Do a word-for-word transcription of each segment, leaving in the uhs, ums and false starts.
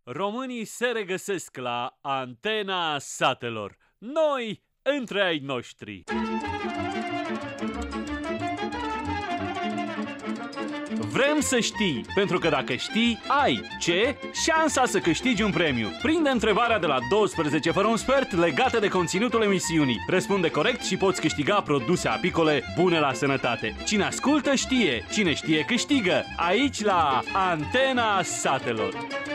Românii se regăsesc la Antena Satelor. Noi între ai noștri. Vrem să știi, pentru că dacă știi, ai ce? Șansa să câștigi un premiu. Prinde întrebarea de la douăsprezece fără un sfert legată de conținutul emisiunii. Răspunde corect și poți câștiga produse apicole bune la sănătate. Cine ascultă știe, cine știe câștigă. Aici la Antena Satelor.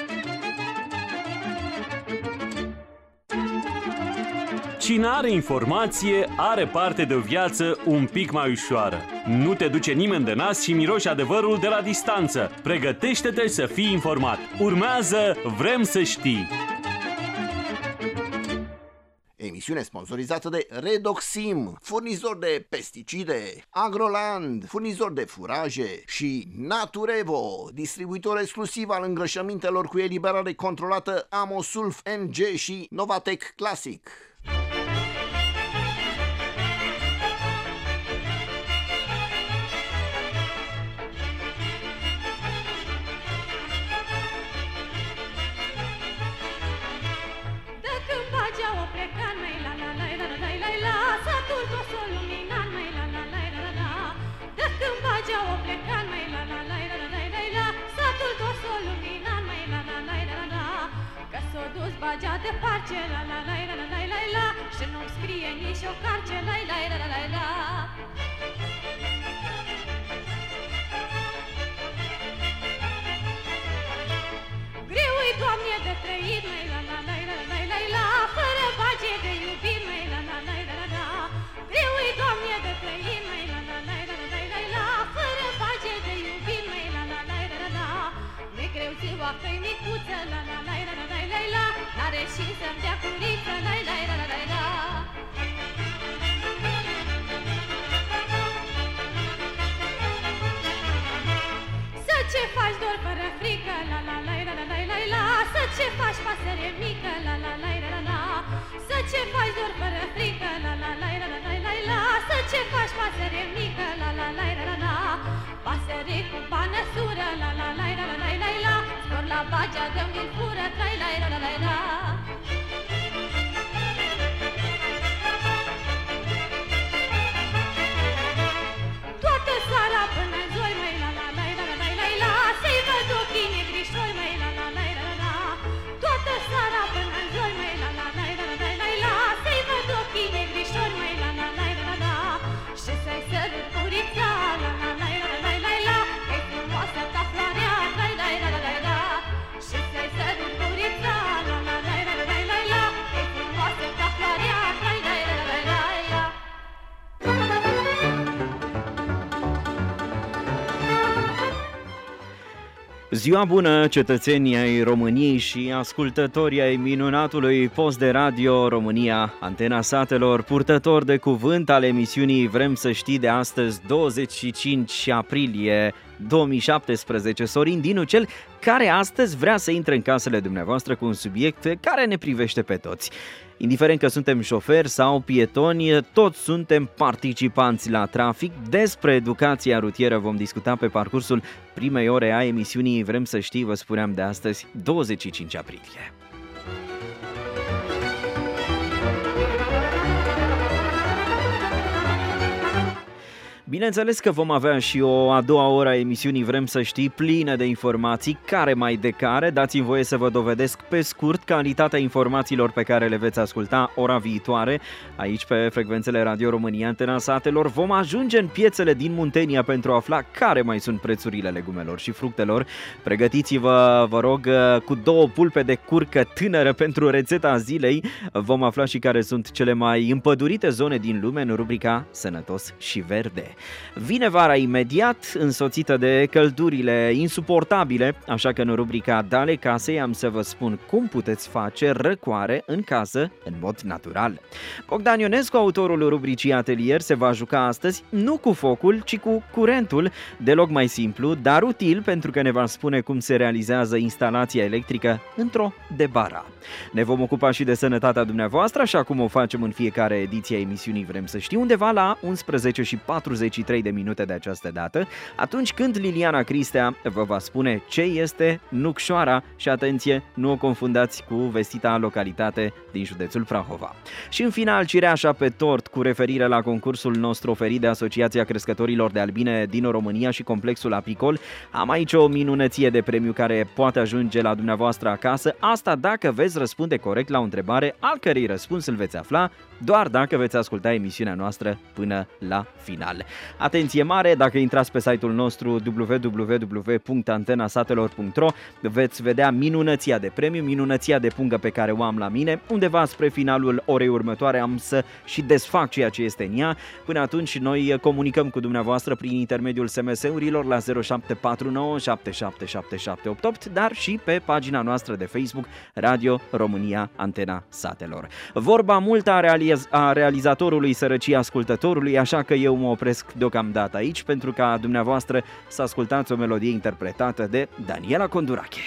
Cine are informație are parte de o viață un pic mai ușoară. Nu te duce nimeni de nas și miroși adevărul de la distanță. Pregătește-te să fii informat. Urmează Vrem să știi. Emisiune sponsorizată de Redoxim, furnizor de pesticide, Agroland, furnizor de furaje și Naturevo, distribuitor exclusiv al îngrășămintelor cu eliberare controlată Amosulf N G și Novatec Classic. Bagea de parce, la la la la la la la, și nu-mi scrie nici o carce, la la la la la la. Greu-i, Doamne, de trăit, la la la la la la la, fără bage de iubit, la la la la la la. Greu-i, Doamne, de trăit, la la la la la la la, fără bage de iubit, la la la la la la. Mi-e greu ziua că-i micuță, la la la la la la la. N-are și să-mi dea curiță, lai, lai, la, la, la, la. Să ce faci dor fără frică, la, la, la, la, la, la, la, la. Să ce faci pasăre mică, la, la, la, la, la, la. Să ce faci dor fără frică, la, la, la, la, la, la, la. Să ce faci pasăre mică, la, la, la, la, la, la. Pasăre cu panăsură, la, la, la, la, la, la, la, la. Zbor la bagea de-mi fură, trai, la, la, la, la, la. Toată seara până zoi, măi, la, la, la, la, la, la, la. Să-i văd ochii negrișori, măi, la, la, la, la, la. Toată seara până zoi, măi, la, la, la, la, la, la, la. Să-i văd ochii negrișori, măi, la, la, la, la, la. Și să-i sărut purița, la, la, la, la, la, la, la. Că-i frumoasă ca floarea, la, la, la, la, la, la. Și să-i sărut purița, la, la, la, la, la, la, la. Că-i frumoasă ca floarea, la, la, la, la, la, la. Ziua bună, cetățenii ai României și ascultătorii ai minunatului post de radio România, Antena Satelor, purtător de cuvânt al emisiunii Vrem să știi de astăzi, douăzeci și cinci aprilie două mii șaptesprezece, Sorin Dinu, cel care astăzi vrea să intre în casele dumneavoastră cu un subiect care ne privește pe toți. Indiferent că suntem șoferi sau pietoni, toți suntem participanți la trafic. Despre educația rutieră vom discuta pe parcursul primei ore a emisiunii Vrem să știi, vă spuneam, de astăzi, douăzeci și cinci aprilie. Bineînțeles că vom avea și o a doua oră a emisiunii Vrem să știi, plină de informații, care mai de care. Dați-mi voie să vă dovedesc pe scurt calitatea informațiilor pe care le veți asculta ora viitoare. Aici pe frecvențele Radio România, Antena Satelor, vom ajunge în piețele din Muntenia pentru a afla care mai sunt prețurile legumelor și fructelor. Pregătiți-vă, vă rog, cu două pulpe de curcă tânără pentru rețeta zilei. Vom afla și care sunt cele mai împădurite zone din lume în rubrica Sănătos și Verde. Vine vara imediat, însoțită de căldurile insuportabile, așa că în rubrica Dale Casei am să vă spun cum puteți face răcoare în casă în mod natural. Bogdan Ionescu, autorul rubricii Atelier, se va juca astăzi nu cu focul, ci cu curentul, deloc mai simplu, dar util, pentru că ne va spune cum se realizează instalația electrică într-o debara. Ne vom ocupa și de sănătatea dumneavoastră, așa cum o facem în fiecare ediție a emisiunii Vrem să știi, undeva la unsprezece și patruzeci douăzeci și trei de minute de această dată, atunci când Liliana Cristea vă va spune ce este Nucșoara și atenție, nu o confundați cu vestita localitate din județul Prahova. Și în final, cireașa pe tort cu referire la concursul nostru oferit de Asociația Crescătorilor de Albine din România și Complexul Apicol. Am aici o minunăție de premiu care poate ajunge la dumneavoastră acasă, asta dacă veți răspunde corect la o întrebare, al cărei răspuns îl veți afla doar dacă veți asculta emisiunea noastră până la final. Atenție mare, dacă intrați pe site-ul nostru w w w punct antena satelor punct ro veți vedea minunăția de premiu, minunăția de pungă pe care o am la mine. Undeva spre finalul orei următoare am să și desfac ceea ce este în ea. Până atunci noi comunicăm cu dumneavoastră prin intermediul S M S-urilor la zero șapte patru nouă șapte șapte șapte șapte opt opt, dar și pe pagina noastră de Facebook Radio România Antena Satelor. Vorba multă a, realiz- a realizatorului sărăcia ascultătorului, așa că eu mă opresc deocamdată aici pentru ca dumneavoastră să ascultați o melodie interpretată de Daniela Condurache.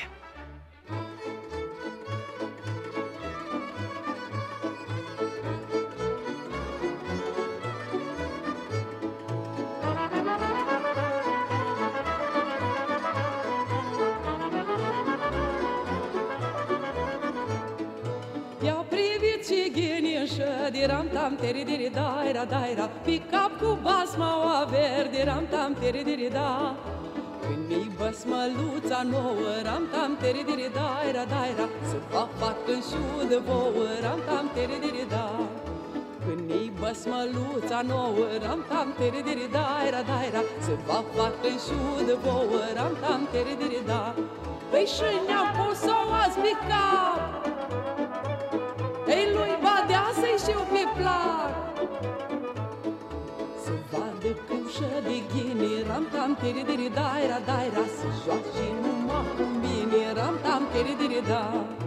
Diram tam teri diri daira daira, pick-up cu basma verde, ram tam teri diri da. Când mi basmăluța nouă, ram tam teri diri daira daira, să fac fac în șudă vouă, ram tam teri diri da. Când mi basmăluța nouă, ram tam teri diri daira daira, să fac fac în șudă vouă, ram tam teri diri da. Păi și ne-am pus-o azi pick-up, ei lui badea să-i știu pe plac. Să vadă cușă de ghini, ram-tam tiri-diri daira daira, să joace numai cu mine, ram-tam tiri-diri da.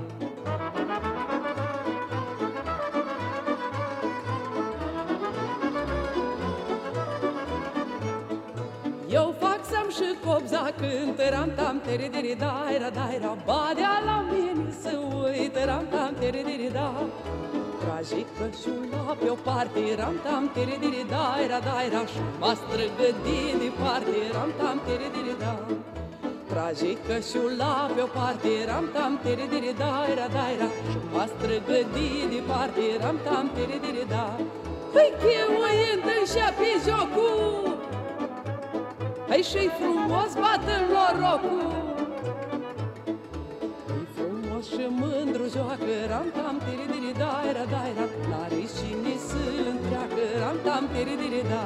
Eu fac să-mi și copza cânt, ram-tam tiri-diri daira daira, badea la mine să uit, ram-tam tiri-diri da. Trage cășula pe-o parte, ram-tam tiri-diri daira daira, și m-a străgădit departe, ram-tam tiri-diri da. Trage cășula pe-o parte, ram-tam tiri-diri daira daira, și m-a străgădit departe, ram-tam tiri-diri da. Păi cheuind în-și-a pe jocul, hai și-i frumos bată-n norocul. E frumos și mândru joacă, ram-tam tiri-diri daira daira, n-are cine să-l întreacă, ram-tam tiri-diri da.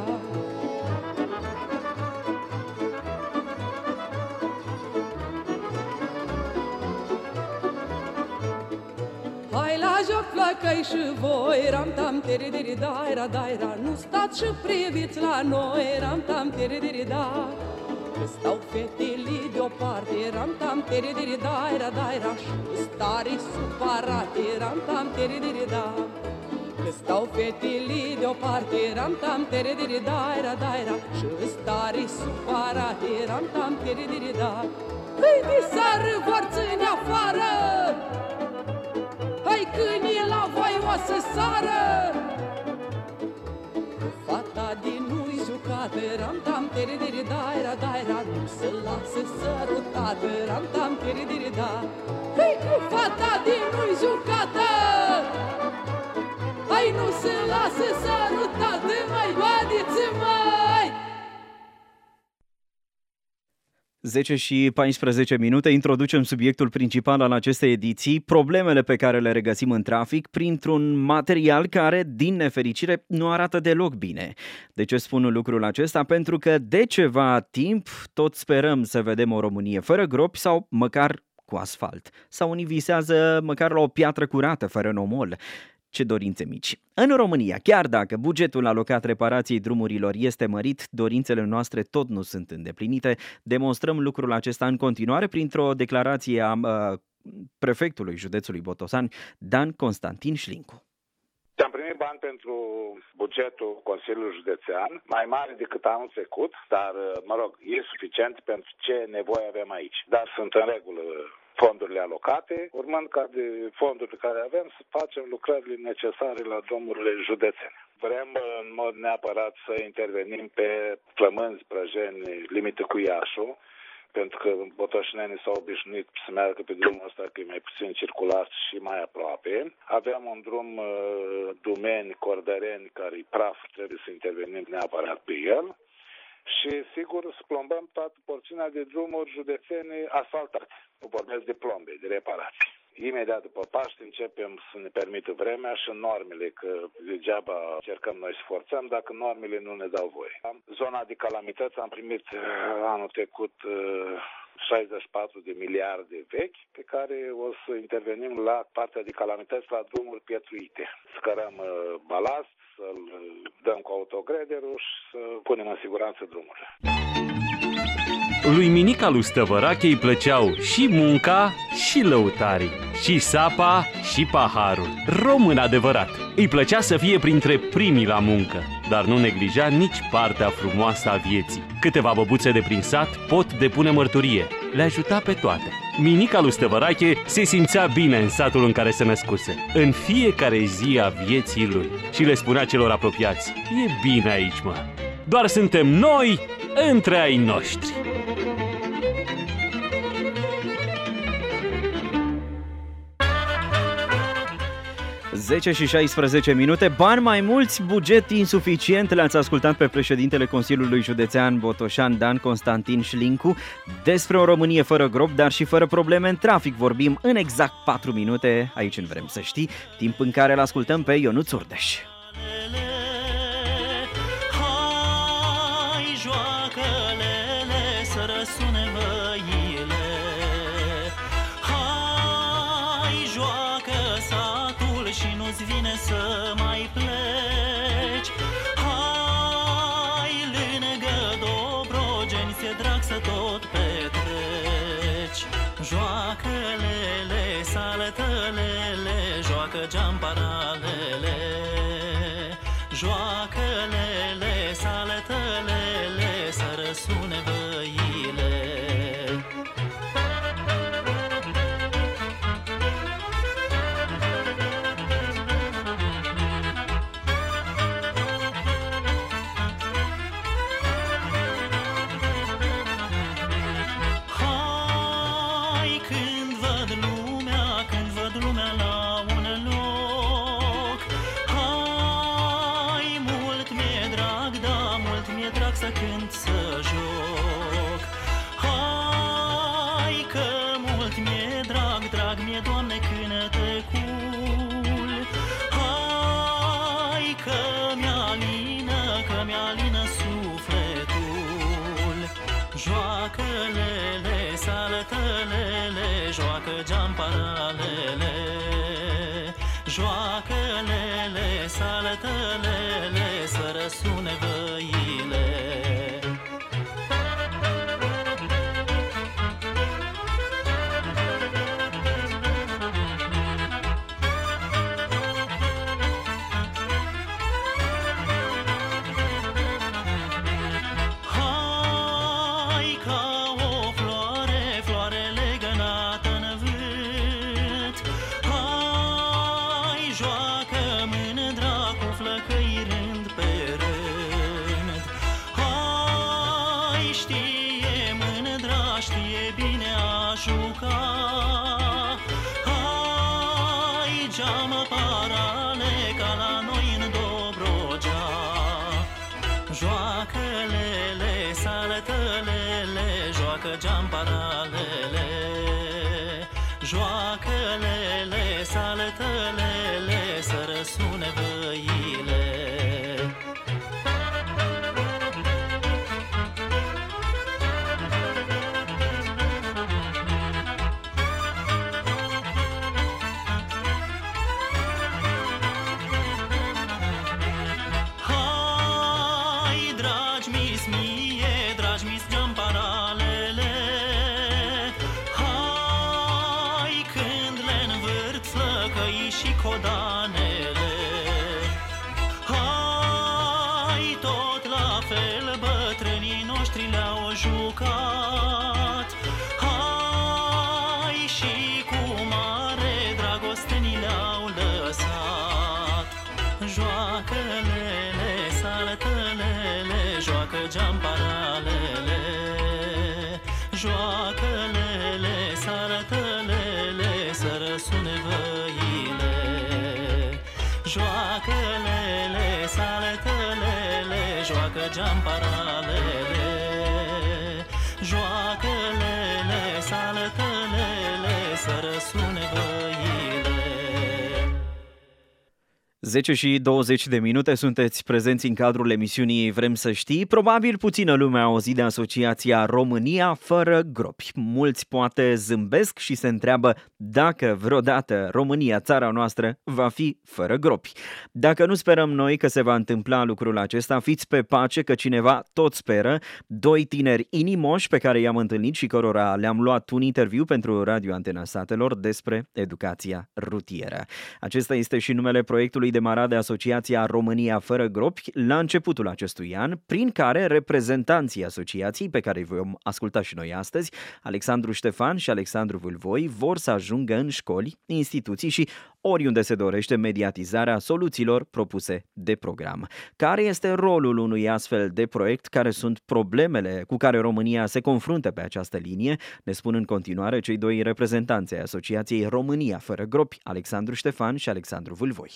Hai la joc flăcăi și voi, ram-tam tiri-diri daira daira, nu stați și priviți la noi, ram-tam tiri-diri da. Că stau fetele deoparte, ram-tam tiri-diri daira daira, și stare supărate, ram-tam tiri-diri da. Că stau fetele deoparte, ram-tam tiri-diri daira daira, și stare supărate, ram-tam tiri-diri da. Păi de sară vor ține afară, hai câinii la voi o să sară. Fata din nu-i jucată, ram-tam tiri-diri daira daira, nu se lasă sărutată, ram-tam tiri-diri da. Hei cu fata din nu-i jucată, hai nu se lasă sărutată, mai badiți mai. zece și paisprezece minute, introducem subiectul principal al acestei ediții, problemele pe care le regăsim în trafic printr-un material care, din nefericire, nu arată deloc bine. De ce spun lucrul acesta? Pentru că de ceva timp tot sperăm să vedem o Românie fără gropi sau măcar cu asfalt. Sau unii visează măcar la o piatră curată, fără nomol. Ce dorințe mici! În România, chiar dacă bugetul alocat reparației drumurilor este mărit, dorințele noastre tot nu sunt îndeplinite. Demonstrăm lucrul acesta în continuare printr-o declarație a uh, prefectului județului Botoșani, Dan Constantin Șlincu. Am primit bani pentru bugetul Consiliului Județean, mai mare decât anul trecut, dar, mă rog, e suficient pentru ce nevoie avem aici. Dar sunt în regulă fondurile alocate, urmând ca de fondurile pe care avem să facem lucrările necesare la drumurile județene. Vrem în mod neapărat să intervenim pe Flămânzi, Brăjeni, limită cu Iașu, pentru că botoșnenii s-au obișnuit să meargă pe drumul ăsta, că e mai puțin circulat și mai aproape. Avem un drum uh, Dumeni, Cordăreni, care e praf, trebuie să intervenim neapărat pe el. Și, sigur, să plombăm toată porțiunea de drumuri județene asfaltate. Nu vorbesc de plombe, de reparații. Imediat după Paște începem să ne permită vremea și normele, că degeaba încercăm noi să forțăm dacă normele nu ne dau voie. Zona de calamități am primit anul trecut șaizeci și patru de miliarde vechi, pe care o să intervenim la partea de calamități la drumuri pietruite. Scărăm balast, să-l dăm cu autogrederul și să punem în siguranță drumurile. Lui Minica lui Stăvărache îi plăceau și munca și lăutarii, și sapa și paharul. Român adevărat. Îi plăcea să fie printre primii la muncă, dar nu neglija nici partea frumoasă a vieții. Câteva băbuțe de prin sat pot depune mărturie. Le ajuta pe toate. Minica lui Stăvărache se simțea bine în satul în care se născuse, în fiecare zi a vieții lui, și le spunea celor apropiați: e bine aici, mă. Doar suntem noi între ai noștri. zece și șaisprezece minute, bani mai mulți, buget insuficient. Le-ați ascultat pe președintele Consiliului Județean Botoșan, Dan Constantin Șlincu. Despre o Românie fără gropi, dar și fără probleme în trafic vorbim în exact patru minute, aici în Vrem să știi, timp în care îl ascultăm pe Ionuț Urdeș. Să mai pleci, hai lângă Dobrogeni, ți-e drag să tot petreci. Joacă-lele, salătă-lele, joacă geam paralele. Joacă-lele, salătă-lele, să răsune văile. Cânt să joc, hai că mult mi-e drag, drag mi-e, Doamne, cântecul. Hai că mi-alină, că mi-alină sufletul. Joacă-lele, salătă-lele, joacă geam paralele. Joacă-lele, salătă-lele, să răsune văile. Joacă-lele, salătă-lele, joacă geam paralele. Joacă-lele, salătă-lele, să răsune văile. Codanele, hai, tot la fel bătrânii noștri le-au jucat. Hai și sat. Joacă lele, saltă lele, joacă geamparalele. Joacă lele, saltă lele, să răsune văile. Joacă lele, saltă lele, joacă geamparalele. Joacă lele, saltă lele, să răsune văile. zece și douăzeci de minute sunteți prezenți în cadrul emisiunii Vrem să știi. Probabil puțină lume a auzit de asociația România fără gropi. Mulți poate zâmbesc și se întreabă dacă vreodată România, țara noastră, va fi fără gropi. Dacă nu sperăm noi că se va întâmpla lucrul acesta, fiți pe pace că cineva tot speră. Doi tineri inimoși pe care i-am întâlnit și cărora le-am luat un interviu pentru Radio Antena Satelor despre educația rutieră. Acesta este și numele proiectului demarat de Asociația România fără gropi la începutul acestui an, prin care reprezentanții asociației, pe care îi vom asculta și noi astăzi, Alexandru Ștefan și Alexandru Vâlvoi, vor să ajungă în școli, instituții și oriunde se dorește mediatizarea soluțiilor propuse de program. Care este rolul unui astfel de proiect? Care sunt problemele cu care România se confruntă pe această linie? Ne spun în continuare cei doi reprezentanți ai Asociației România fără gropi, Alexandru Ștefan și Alexandru Vâlvoi.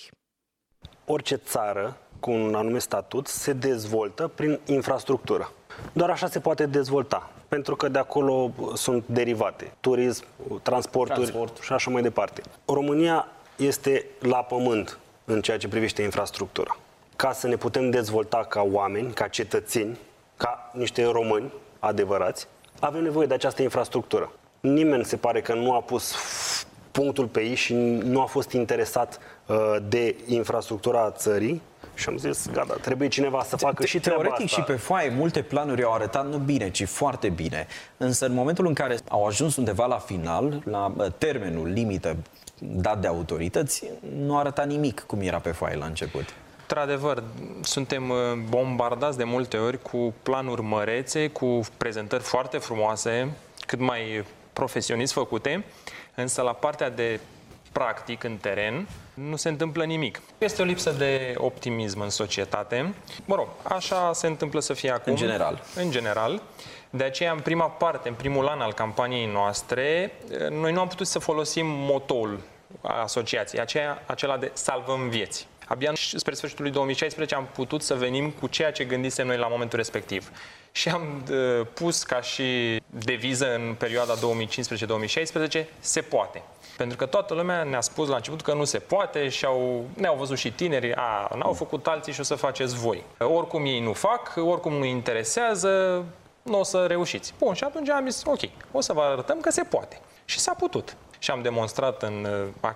Orice țară cu un anume statut se dezvoltă prin infrastructură. Doar așa se poate dezvolta, pentru că de acolo sunt derivate, turism, transporturi Transport. și așa mai departe. România este la pământ în ceea ce privește infrastructura. Ca să ne putem dezvolta ca oameni, ca cetățeni, ca niște români adevărați, avem nevoie de această infrastructură. Nimeni se pare că nu a pus punctul pe ei și nu a fost interesat uh, de infrastructura țării și am zis, gata, trebuie cineva să facă și treaba Teoretic asta. și pe foaie, multe planuri au arătat nu bine, ci foarte bine. Însă în momentul în care au ajuns undeva la final, la uh, termenul limită dat de autorități, nu arăta nimic cum era pe foaie la început. Într-adevăr, suntem bombardați de multe ori cu planuri mărețe, cu prezentări foarte frumoase, cât mai profesionist făcute, însă la partea de practic în teren nu se întâmplă nimic. Este o lipsă de optimism în societate. Mă rog, așa se întâmplă să fie acum. În general. În general. De aceea, în prima parte, în primul an al campaniei noastre, noi nu am putut să folosim motoul asociației, aceea, acela de salvăm vieți. Abia spre sfârșitul lui două mii șaisprezece am putut să venim cu ceea ce gândisem noi la momentul respectiv. Și am uh, pus ca și deviză în perioada două mii cincisprezece două mii șaisprezece, se poate. Pentru că toată lumea ne-a spus la început că nu se poate și au, ne-au văzut și tineri, a, n-au făcut alții și o să faceți voi. Oricum ei nu fac, oricum nu interesează, nu o să reușiți. Bun, și atunci am zis, ok, o să vă arătăm că se poate. Și s-a putut. Și am demonstrat în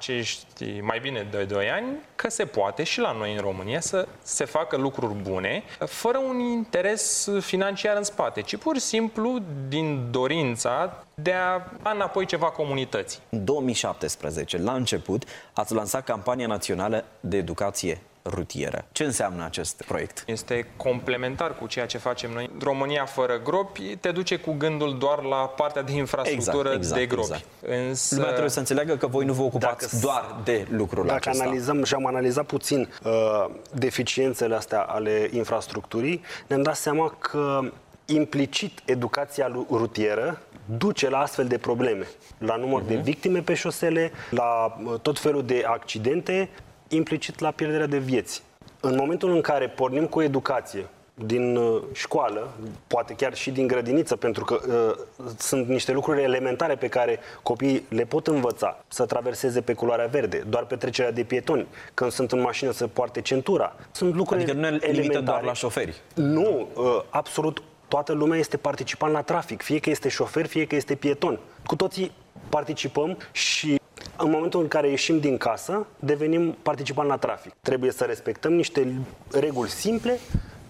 acești mai bine de doi ani că se poate și la noi în România să se facă lucruri bune fără un interes financiar în spate, ci pur și simplu din dorința de a da înapoi ceva comunității. În două mii șaptesprezece, la început, ați lansat campania națională de educație rutieră. Ce înseamnă acest proiect? Este complementar cu ceea ce facem noi. România fără gropi te duce cu gândul doar la partea de infrastructură exact, exact, de gropi. Exact. Însă... Lumea trebuie să înțeleagă că voi nu vă ocupați dacă, doar de lucrul dacă acesta. Dacă analizăm și am analizat puțin uh, deficiențele astea ale infrastructurii, ne-am dat seama că implicit educația rutieră duce la astfel de probleme, la număr uh-huh. de victime pe șosele, la uh, tot felul de accidente, implicit la pierderea de vieți. În momentul în care pornim cu educație din uh, școală, poate chiar și din grădiniță, pentru că uh, sunt niște lucruri elementare pe care copiii le pot învăța, să traverseze pe culoarea verde, doar pe trecerea de pietoni, când sunt în mașină să poarte centura. Sunt lucruri adică nu ne limită doar la șoferi. Nu, uh, absolut toată lumea este participant la trafic, fie că este șofer, fie că este pieton. Cu toții participăm și în momentul în care ieșim din casă, devenim participanți la trafic. Trebuie să respectăm niște reguli simple,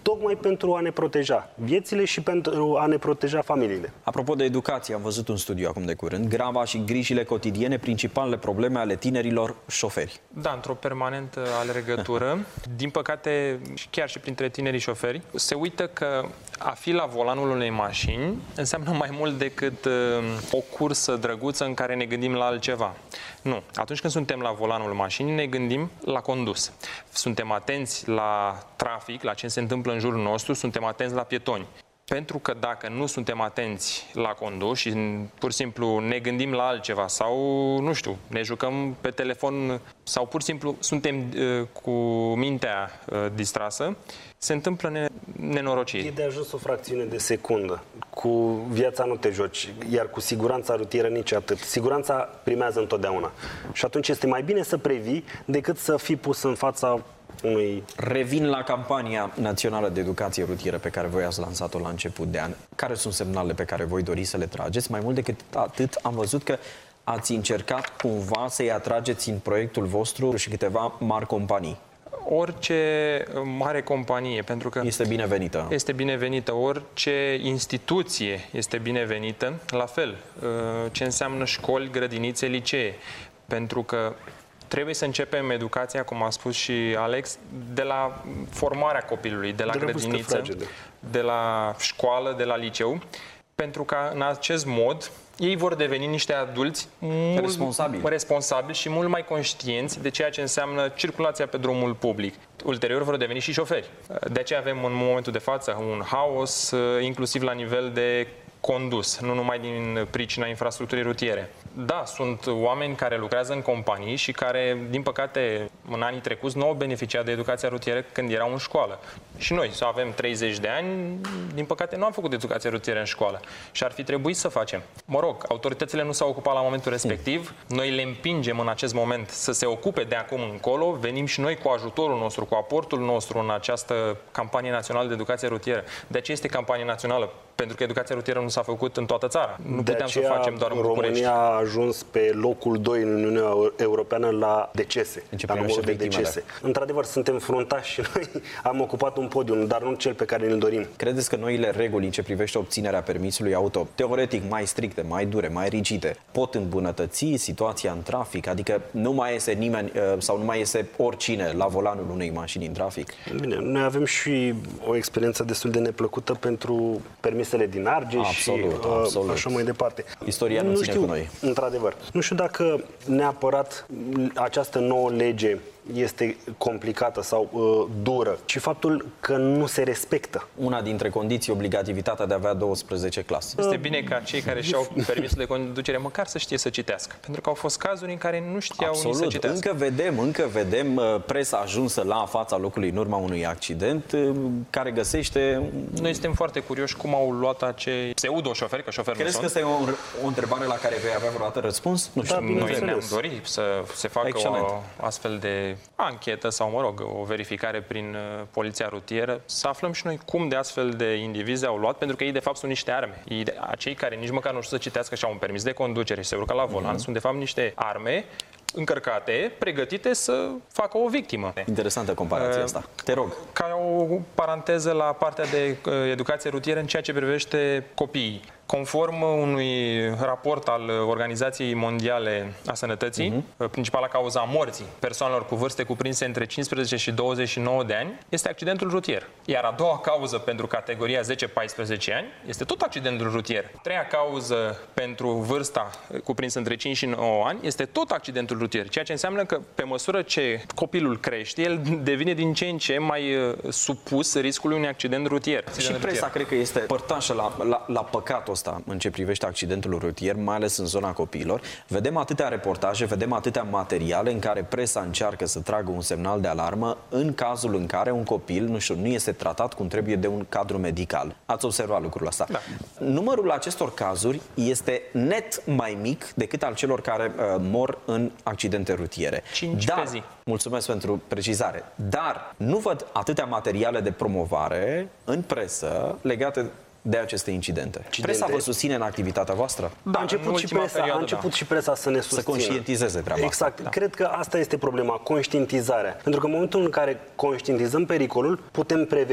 tocmai pentru a ne proteja viețile și pentru a ne proteja familiile. Apropo de educație, am văzut un studiu acum de curând. Grava și grijile cotidiene, principalele probleme ale tinerilor șoferi. Da, într-o permanentă alergătură. Din păcate, chiar și printre tinerii șoferi, se uită că a fi la volanul unei mașini înseamnă mai mult decât uh, o cursă drăguță în care ne gândim la altceva. Nu. Atunci când suntem la volanul mașinii, ne gândim la condus. Suntem atenți la trafic, la ce se întâmplă în jurul nostru, suntem atenți la pietoni. Pentru că dacă nu suntem atenți la condus și pur și simplu ne gândim la altceva sau, nu știu, ne jucăm pe telefon sau pur și simplu suntem uh, cu mintea uh, distrasă, se întâmplă ne- nenorociri. E de ajuns o fracțiune de secundă. Cu viața nu te joci, iar cu siguranța rutieră nici atât. Siguranța primează întotdeauna. Și atunci este mai bine să previi decât să fii pus în fața unui... Revin la campania națională de educație rutieră pe care voi ați lansat-o la început de an. Care sunt semnalele pe care voi doriți să le trageți? Mai mult decât atât, am văzut că ați încercat cumva să-i atrageți în proiectul vostru și câteva mari companii. Orice mare companie, pentru că Este binevenită. este binevenită, orice instituție este binevenită, la fel, ce înseamnă școli, grădinițe, licee, pentru că trebuie să începem educația, cum a spus și Alex, de la formarea copilului, de la De la grădiniță, vârstă fragedă. de la școală, de la liceu, pentru că în acest mod ei vor deveni niște adulți mult Responsabili. responsabili și mult mai conștienți de ceea ce înseamnă circulația pe drumul public. Ulterior vor deveni și șoferi. De aceea avem în momentul de față un haos, inclusiv la nivel de condus, nu numai din pricina infrastructurii rutiere. Da, sunt oameni care lucrează în companii și care, din păcate, în anii trecuți nu au beneficiat de educația rutieră când erau în școală. Și noi, să avem treizeci de ani, din păcate nu am făcut educație rutieră în școală. Și ar fi trebuit să facem. Mă rog, autoritățile nu s-au ocupat la momentul respectiv, noi le împingem în acest moment să se ocupe de acum încolo, venim și noi cu ajutorul nostru, cu aportul nostru în această campanie națională de educație rutieră. De aceea este campanie națională, pentru că educația rutieră nu s-a făcut în toată țara. Nu De puteam să aceea, o facem doar în București. România a ajuns pe locul doi în Uniunea Europeană la decese, În ce la privește numărul de victimele. decese. Într-adevăr, suntem fruntași și noi am ocupat un podium, dar nu cel pe care ne-l dorim. Credeți că noile reguli în ce privește obținerea permisului auto, teoretic mai stricte, mai dure, mai rigide, pot îmbunătăți situația în trafic? Adică nu mai iese nimeni uh, sau nu mai iese oricine la volanul unei mașini în trafic? Bine, noi avem și o experiență destul de neplăcută pentru permisele din Argeș Absolut, și uh, absolut. așa mai departe. Istoria nu ține știu, cu noi. Într-adevăr. Nu știu dacă neapărat această nouă lege este complicată sau uh, dură, ci faptul că nu se respectă. Una dintre condiții, obligativitatea de a avea douăsprezece clase. Este bine ca cei care și-au permisul de conducere măcar să știe să citească. Pentru că au fost cazuri în care nu știau nici să Absolut. citească. Încă vedem, încă vedem uh, presa ajunsă la fața locului în urma unui accident uh, care găsește... Noi suntem foarte curioși cum au luat acei pseudo-șoferi, că șoferi nu Crezi că sunt. asta e o, o întrebare la care vei avea vreodată răspuns? Nu știu. Da, Noi bineînțeles. ne-am dorit să se facă Excelent. o astfel de anchetă sau, mă rog, o verificare prin uh, poliția rutieră, să aflăm și noi cum de astfel de indivizi au luat, pentru că ei de fapt sunt niște arme. Ei, de- acei care nici măcar nu știu să citească și au un permis de conducere și se urcă la volan, Mhm. sunt de fapt niște arme încărcate, pregătite să facă o victimă. Interesantă comparația Uh, asta. Te rog. Ca o paranteză la partea de uh, educație rutieră în ceea ce privește copiii. Conform unui raport al Organizației Mondiale a Sănătății, uh-huh. principala cauza a morții persoanelor cu vârste cuprinse între cincisprezece și douăzeci și nouă de ani este accidentul rutier. Iar a doua cauză pentru categoria zece paisprezece ani este tot accidentul rutier. A treia cauză pentru vârsta cuprinsă între cinci și nouă ani este tot accidentul rutier, ceea ce înseamnă că pe măsură ce copilul crește, el devine din ce în ce mai uh, supus riscului unui accident rutier. Și presa cred că este părtașă la, la, la păcatul ăsta în ce privește accidentul rutier, mai ales în zona copiilor. Vedem atâtea reportaje, vedem atâtea materiale în care presa încearcă să tragă un semnal de alarmă în cazul în care un copil, nu știu, nu este tratat cum trebuie de un cadru medical. Ați observat lucrul ăsta. Da. Numărul acestor cazuri este net mai mic decât al celor care uh, mor în accidente rutiere. Cinci Dar, pe zi. mulțumesc pentru precizare. Dar nu văd atâtea materiale de promovare în presă legate de aceste incidente. Presa vă susține în activitatea voastră? Da, a început, în și ultima presa, perioadă, a început da. și presa să ne susțină. Să conștientizeze treaba Exact. asta. Da. Cred că asta este problema, conștientizarea. Pentru că în momentul în care conștientizăm pericolul, putem preveni.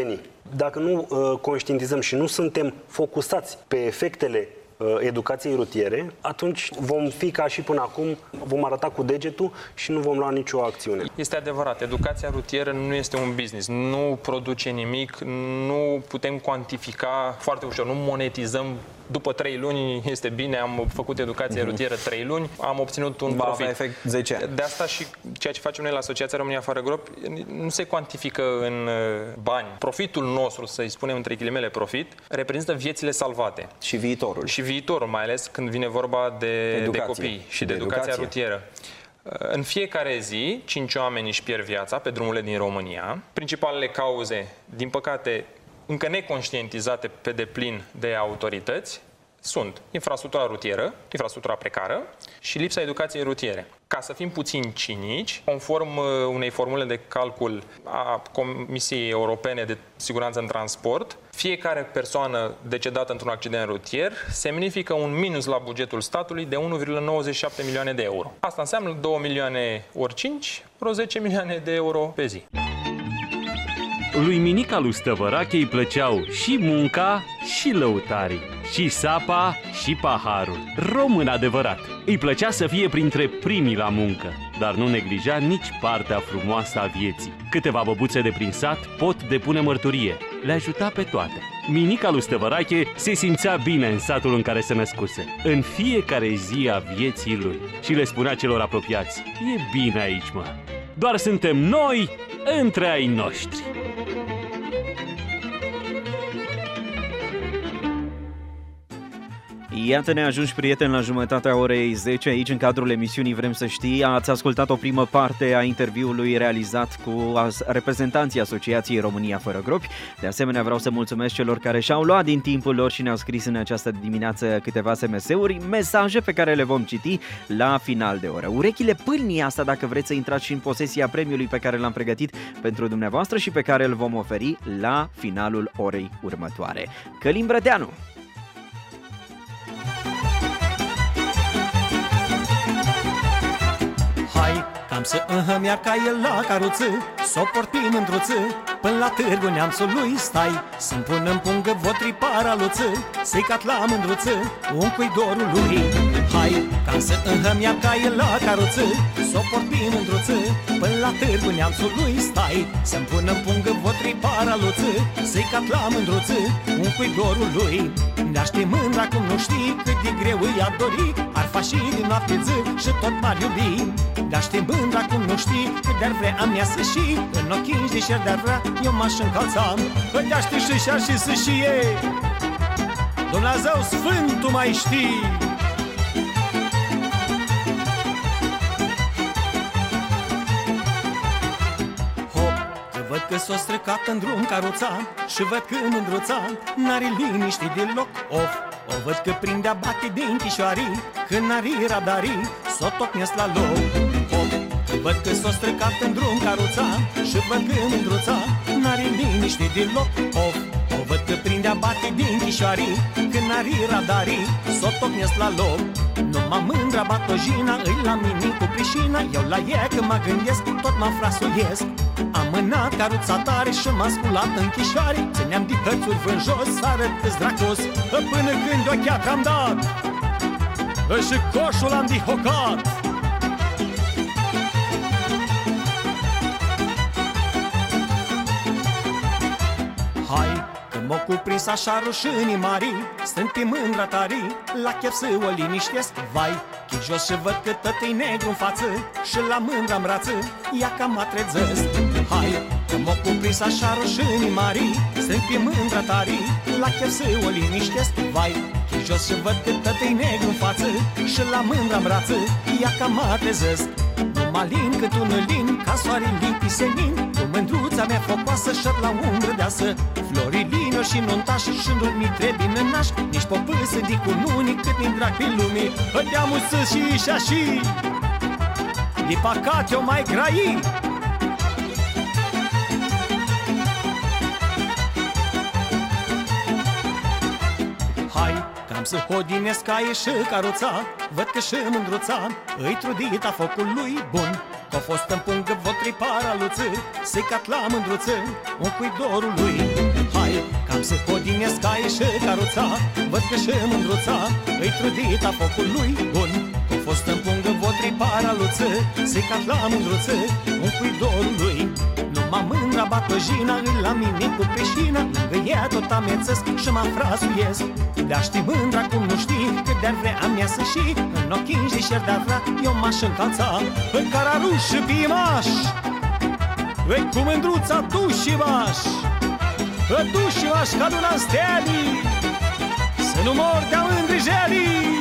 Dacă nu uh, conștientizăm și nu suntem focusați pe efectele uh, educației rutiere, atunci vom fi ca și până acum, vom arăta cu degetul și nu vom lua nicio acțiune. Este adevărat, educația rutieră nu este un business, nu produce nimic, nu putem cuantifica foarte ușor, nu monetizăm. După trei luni este bine, am făcut educație mm-hmm. rutieră trei luni, am obținut un Va profit. avea efect zece ani. De asta și ceea ce facem noi la Asociația România Fără Gropi nu se cuantifică în bani. Profitul nostru, să-i spunem între ghilimele profit, reprezintă viețile salvate. Și viitorul. Și viitorul, mai ales când vine vorba de, de copii și de, de educația educație. rutieră. În fiecare zi, cinci oameni își pierd viața pe drumurile din România. Principalele cauze, din păcate, încă neconștientizate pe deplin de autorități, sunt infrastructura rutieră, infrastructura precară și lipsa educației rutiere. Ca să fim puțin cinici, conform unei formule de calcul a Comisiei Europene de Siguranță în Transport, fiecare persoană decedată într-un accident rutier semnifică un minus la bugetul statului de unu virgulă nouăzeci și șapte milioane de euro. Asta înseamnă două milioane ori cinci, vreo zece milioane de euro pe zi. Lui Minica lui Stăvărache îi plăceau și munca și lăutarii, și sapa și paharul. Român adevărat. Îi plăcea să fie printre primii la muncă, dar nu neglija nici partea frumoasă a vieții. Câteva băbuțe de prin sat pot depune mărturie. Le ajuta pe toate. Minica lui Stăvărache se simțea bine în satul în care se născuse, în fiecare zi a vieții lui. Și le spunea celor apropiați: e bine aici, mă. Doar suntem noi între ai noștri. Iată, ne ajungi, prieteni, la jumătatea orei zece aici în cadrul emisiunii Vrem să știi. Ați ascultat o primă parte a interviului realizat cu reprezentanții Asociației România Fără Gropi. De asemenea, vreau să mulțumesc celor care și-au luat din timpul lor și ne-au scris în această dimineață câteva S M S-uri, mesaje pe care le vom citi la final de oră. Urechile pâlnii asta dacă vreți să intrați și în posesia premiului pe care l-am pregătit pentru dumneavoastră și pe care îl vom oferi la finalul orei următoare. Călim Brădeanu! Cam să îmi ia caie la caruță, s-o portim într-o-ță, până la târgul neamțului stai. Să-mi pun în pungă votrii paraluță, să-i cat la mândruță, un cuidorul lui. Hai, cam să îmi ia caie la caruță, s-o portim într-o-ță, până la târgul neamțului stai. Să-mi pun în pungă votrii paraluță, să-i cat la mândruță, un cuidorul lui. Ne-aș ști mândra cum nu știi cât de greu i-a dori, ar fa și din noapte zi și tot m-ar iubi. Dar știi mândra cum nu știi cât de-ar vrea a mea să și în ochii de șer de-ar vrea eu m-aș încalța. Că de-ar ști și și-ar și să și ei Dumnezeu Sfânt, tu mai știi. Hop, că văd că s-o stricat în drum caruța și văd că mândruța n-are liniște deloc. Of, o văd că prindea bate din chișoarii, când n-are radarii, s-o tocnesc la loc. Văd că s-o stricat în drum caruța și văd că mândruța n-are liniște deloc. Of, o văd că prindea bate din chișoarii, când n-are radarii, s-o tocnesc la loc. Numai mândra batojina îi la mine cu prișina, eu la ea că mă gândesc, tot mă frasuiesc. Am mânat caruța tare și m-a sculat în chișoare, țineam de hățuri vând jos, să arăt-ți dracos, până când o cheatră am dat și coșul am dihocat. Hai, că m-o cuprins așa rușinii mari, sunt-i mândra tari, la chef să o liniștesc. Vai, chip jos și văd că tot-i negru în față și la mândra-n brață, ia ca mă trezăsc. Hai, că m-o cuprins așa rușinii mari, sunt-i mândra tari, la chef să o liniștesc. Vai, chip jos și văd că tot-i negru în față și la mândra-n brață, ia ca mă trezăsc. Numai lin cât un lin, ca soarele pisenin, cu mândruța mea focoasă șăt la umbră deasă. Florilino și nuntaș și nu mi trebuie nănaș, nici popâsă de cununi cât ni drag pe lume. Hădeamul să și și și de păcat eu mai grai. Hai, cam să hodinesc caie și caruța, văd că și mândruța îi trudit a focului bun. Că-a fost în pungă votrii paraluță, să-i cat la mândruță, un cuidorul lui. Hai, Am să podinesc cai și caruța, văd că și mândruța îi trudita focului bun. Cu fost în pungă votri paraluță, secat la mândruță, un cui dorului. Numai mândra batojina, îi la mine cu peșina, lângă ea tot amețesc și mă frasuiesc. Dar știi mândra cum nu știi, cât de-ar vrea mea să și în ochii înjișeri de-ar vrea, eu m-aș încalța în cararuș și pimaș. Vei cu mândruța tu și maș, tu și maș ca luna în stelii, să nu mor de-a mândrijelii.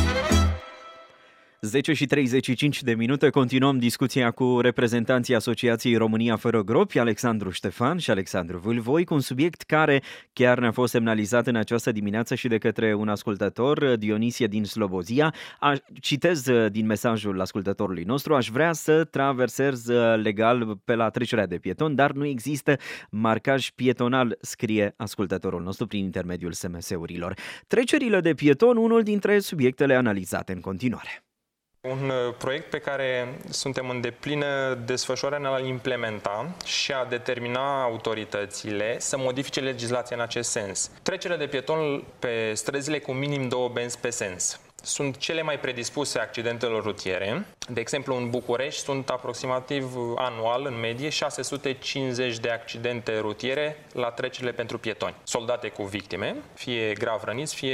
zece și treizeci și cinci de minute, continuăm discuția cu reprezentanții Asociației România Fără Gropi, Alexandru Ștefan și Alexandru Vâlvoi, cu un subiect care chiar ne-a fost semnalizat în această dimineață și de către un ascultător, Dionisie din Slobozia. A, citez din mesajul ascultătorului nostru: aș vrea să traversez legal pe la trecerea de pieton, dar nu există marcaj pietonal, scrie ascultătorul nostru prin intermediul S M S-urilor. Trecerile de pieton, unul dintre subiectele analizate în continuare. Un proiect pe care suntem în deplină desfășurare în a implementa și a determina autoritățile să modifice legislația în acest sens. Trecerea de pieton pe străzile cu minim două benzi pe sens sunt cele mai predispuse accidentelor rutiere. De exemplu, în București sunt aproximativ anual, în medie, șase sute cincizeci de accidente rutiere la trecerile pentru pietoni, soldate cu victime, fie grav răniți, fie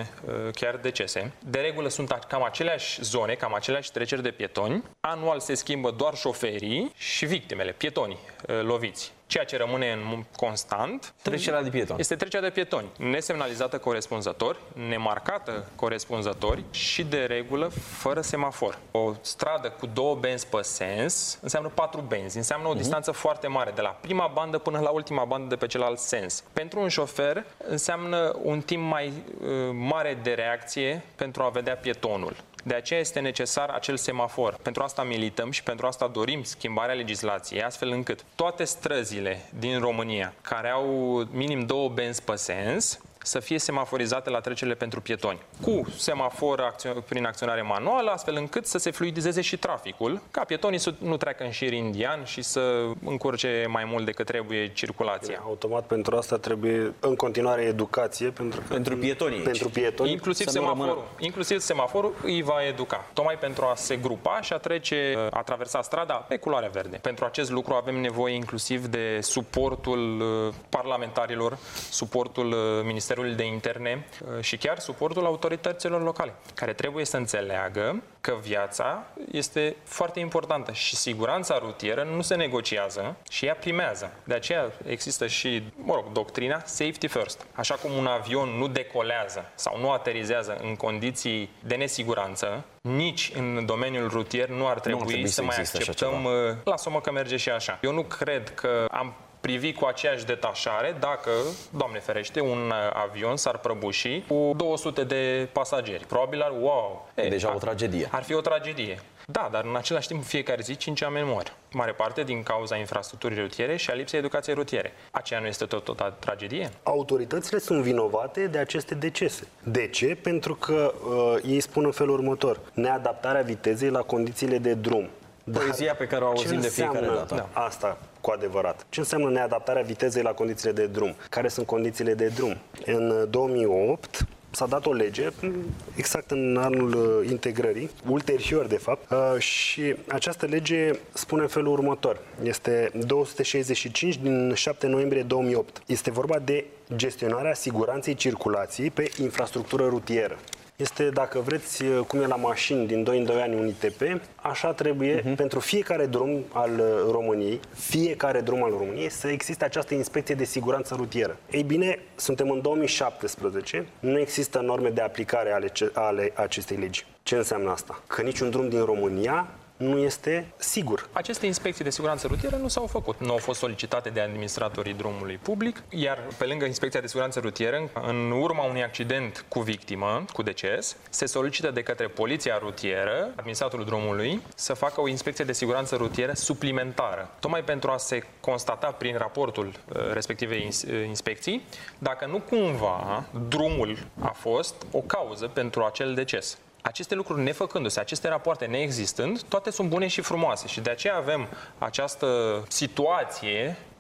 chiar decese. De regulă sunt cam aceleași zone, cam aceleași treceri de pietoni. Anual se schimbă doar șoferii și victimele, pietonii loviți. Ceea ce rămâne în constant trecerea de pietoni. Este trecerea de pietoni, nesemnalizată corespunzător, nemarcată corespunzător și de regulă fără semafor. O stradă cu două benzi pe sens înseamnă patru benzi, înseamnă o distanță uh-huh. foarte mare, de la prima bandă până la ultima bandă de pe celălalt sens. Pentru un șofer înseamnă un timp mai uh, mare de reacție pentru a vedea pietonul. De aceea este necesar acel semafor. Pentru asta milităm și pentru asta dorim schimbarea legislației, astfel încât toate străzile din România care au minim două benzi pe sens să fie semaforizate la trecerile pentru pietoni. Cu semafor acțio- prin acționare manuală, astfel încât să se fluidizeze și traficul, ca pietonii să nu treacă în șir indian și să încurce mai mult decât trebuie circulația. Automat pentru asta trebuie în continuare educație pentru, că, pentru pietonii. Pentru pietoni. Inclusiv semaforul, inclusiv semaforul îi va educa, tocmai pentru a se grupa și a trece, a traversa strada pe culoarea verde. Pentru acest lucru avem nevoie inclusiv de suportul parlamentarilor, suportul Ministerului de Interne și chiar suportul autorităților locale, care trebuie să înțeleagă că viața este foarte importantă și siguranța rutieră nu se negociază și ea primează. De aceea există și, mă rog, doctrina safety first. Așa cum un avion nu decolează sau nu aterizează în condiții de nesiguranță, nici în domeniul rutier nu ar trebui, nu ar trebui să, să mai acceptăm lasă-mă că merge și așa. Eu nu cred că am privi cu aceeași detașare dacă, Doamne ferește, un avion s-ar prăbuși cu două sute de pasageri. Probabil ar, wow! E, deja ar, o tragedie. Ar fi o tragedie. Da, dar în același timp, fiecare zi, cinci oameni mor. Mare parte din cauza infrastructurii rutiere și a lipsei educației rutiere. Aceea nu este tot o tragedie? Autoritățile sunt vinovate de aceste decese. De ce? Pentru că uh, ei spun în felul următor: neadaptarea vitezei la condițiile de drum. Poezia pe care o auzim de fiecare dată. Da. Asta cu adevărat. Ce înseamnă neadaptarea vitezei la condițiile de drum? Care sunt condițiile de drum? În două mii opt s-a dat o lege, exact în anul integrării, ulterior de fapt, și această lege spune în felul următor. Este două sute șaizeci și cinci din șapte noiembrie două mii opt. Este vorba de gestionarea siguranței circulației pe infrastructură rutieră. Este, dacă vreți, cum e la mașini din doi în doi ani un I T P, așa trebuie uh-huh. pentru fiecare drum al României, fiecare drum al României, să existe această inspecție de siguranță rutieră. Ei bine, suntem în două mii șaptesprezece, nu există norme de aplicare ale, ale acestei legi. Ce înseamnă asta? Că niciun drum din România nu este sigur. Aceste inspecții de siguranță rutieră nu s-au făcut. Nu au fost solicitate de administratorii drumului public, iar pe lângă inspecția de siguranță rutieră, în urma unui accident cu victimă, cu deces, se solicită de către poliția rutieră, administratorul drumului, să facă o inspecție de siguranță rutieră suplimentară, tocmai pentru a se constata prin raportul respectivei inspecții dacă nu cumva drumul a fost o cauză pentru acel deces. Aceste lucruri nefăcându-se, aceste rapoarte neexistând, toate sunt bune și frumoase și de aceea avem această situație